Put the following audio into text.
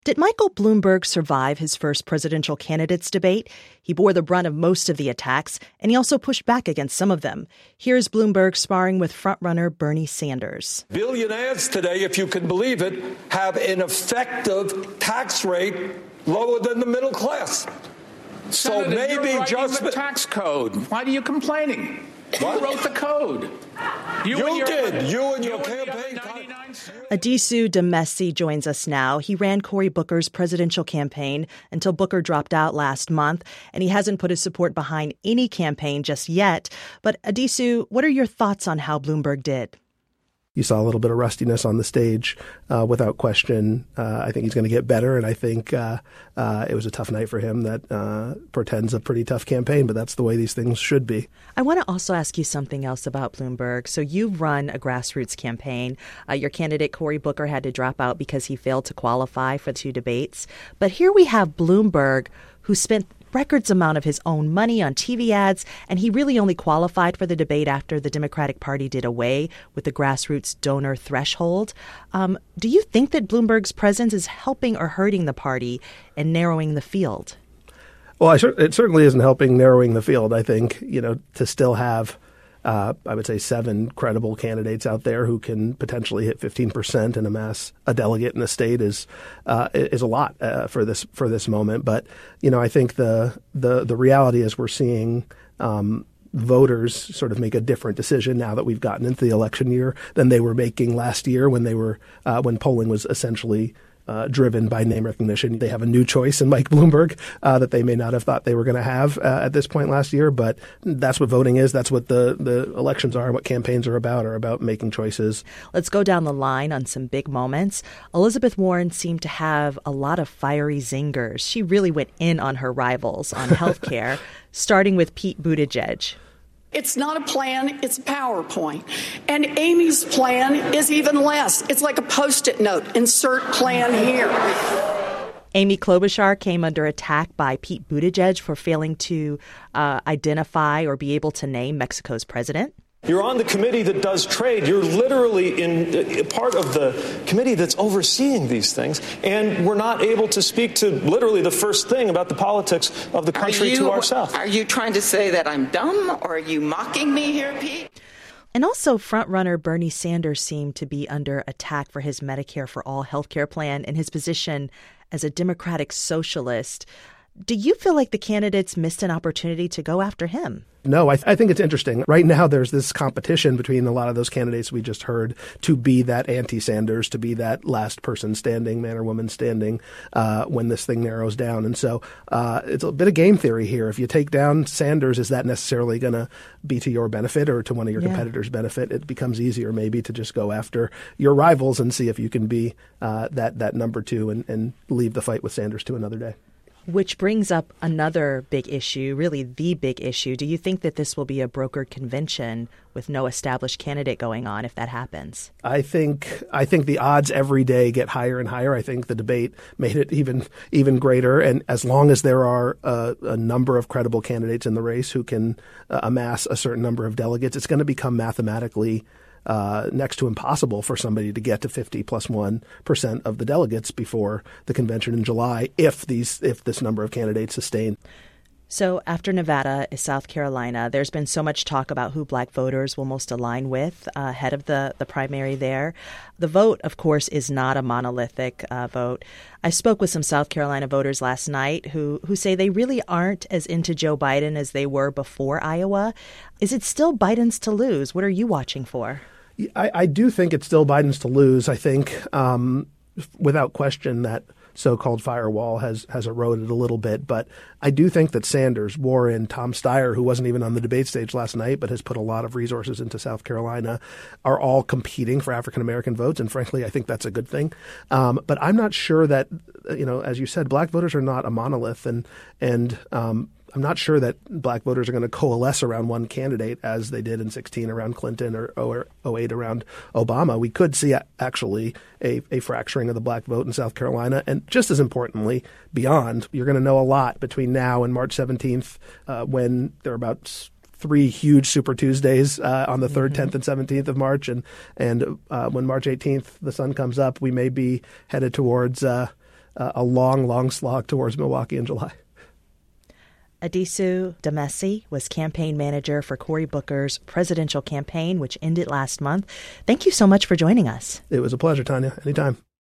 Did Michael Bloomberg survive his first presidential candidates debate? He bore the brunt of most of the attacks, and he also pushed back against some of them. Here's Bloomberg sparring with frontrunner Bernie Sanders. Billionaires today, if you can believe it, have an effective tax rate lower than the middle class. So Senator, maybe you're just the tax code. Why are you complaining? What? Who wrote the code? You did. You and your campaign. Adisu Demesi joins us now. He ran Cory Booker's presidential campaign until Booker dropped out last month, and he hasn't put his support behind any campaign just yet. But Adisu, what are your thoughts on how Bloomberg did? You saw a little bit of rustiness on the stage, without question. I think he's going to get better, and I think it was a tough night for him that portends a pretty tough campaign, but that's the way these things should be. I want to also ask you something else about Bloomberg. So you've run a grassroots campaign. Your candidate, Cory Booker, had to drop out because he failed to qualify for the 2 debates. But here we have Bloomberg, who spent records amount of his own money on TV ads, and he really only qualified for the debate after the Democratic Party did away with the grassroots donor threshold. Do you think that Bloomberg's presence is helping or hurting the party and narrowing the field? Well, it certainly isn't helping narrowing the field. I think, to still have, I would say, 7 credible candidates out there who can potentially hit 15% and amass a delegate in a state is a lot for this moment. But I think the reality is we're seeing voters sort of make a different decision now that we've gotten into the election year than they were making last year when polling was essentially driven by name recognition. They have a new choice in Mike Bloomberg that they may not have thought they were going to have at this point last year. But that's what voting is. That's what the elections are, what campaigns are about making choices. Let's go down the line on some big moments. Elizabeth Warren seemed to have a lot of fiery zingers. She really went in on her rivals on health care, starting with Pete Buttigieg. It's not a plan, it's a PowerPoint. And Amy's plan is even less. It's like a Post-it note. Insert plan here. Amy Klobuchar came under attack by Pete Buttigieg for failing to identify or be able to name Mexico's president. You're on the committee that does trade. You're literally in part of the committee that's overseeing these things. And we're not able to speak to literally the first thing about the politics of the country to ourselves. Are you trying to say that I'm dumb, or are you mocking me here, Pete? And also, frontrunner Bernie Sanders seemed to be under attack for his Medicare for All healthcare plan and his position as a Democratic socialist. Do you feel like the candidates missed an opportunity to go after him? No, I think it's interesting. Right now, there's this competition between a lot of those candidates we just heard to be that anti-Sanders, to be that last person standing, man or woman standing, when this thing narrows down. And so it's a bit of game theory here. If you take down Sanders, is that necessarily going to be to your benefit or to one of your competitors' benefit? It becomes easier maybe to just go after your rivals and see if you can be that number 2 and leave the fight with Sanders to another day. Which brings up another big issue, really the big issue. Do you think that this will be a brokered convention with no established candidate going on if that happens? I think the odds every day get higher and higher. I think the debate made it even greater. And as long as there are a number of credible candidates in the race who can amass a certain number of delegates, it's going to become mathematically next to impossible for somebody to get to 50+1% of the delegates before the convention in July if this number of candidates sustain. So after Nevada is South Carolina. There's been so much talk about who Black voters will most align with ahead of the primary there. The vote, of course, is not a monolithic vote. I spoke with some South Carolina voters last night who say they really aren't as into Joe Biden as they were before Iowa. Is it still Biden's to lose? What are you watching for? I do think it's still Biden's to lose. I think without question that so-called firewall has eroded a little bit. But I do think that Sanders, Warren, Tom Steyer, who wasn't even on the debate stage last night but has put a lot of resources into South Carolina, are all competing for African-American votes. And frankly, I think that's a good thing. But I'm not sure that, as you said, Black voters are not a monolith. And I'm not sure that Black voters are going to coalesce around one candidate as they did in 2016 around Clinton or 2008 around Obama. We could see actually a fracturing of the Black vote in South Carolina. And just as importantly, beyond, you're going to know a lot between now and March 17th when there are about 3 huge Super Tuesdays on the 3rd, 10th, and 17th of March. And when March 18th, the sun comes up, we may be headed towards a long, long slog towards Milwaukee in July. Adisu Damesi was campaign manager for Cory Booker's presidential campaign, which ended last month. Thank you so much for joining us. It was a pleasure, Tanya. Anytime.